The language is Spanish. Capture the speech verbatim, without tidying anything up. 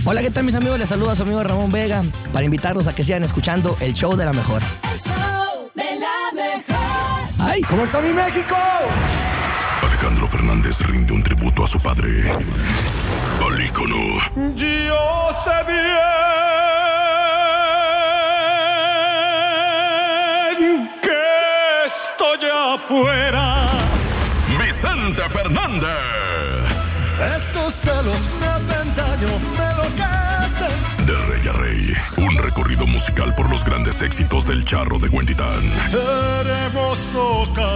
Hola, ¿qué tal mis amigos? Les saluda a su amigo Ramón Vega para invitarlos a que sigan escuchando el show de la mejor. El show de la mejor. ¡Ay! ¿Cómo está mi México? Alejandro Fernández rinde un tributo a su padre, al ícono. Yo sé bien que estoy afuera. Vicente Fernández. Estos celos me hacen daño, me enloquecen. De rey a rey, un recorrido musical por los grandes éxitos del Charro de Huentitán. Hermoso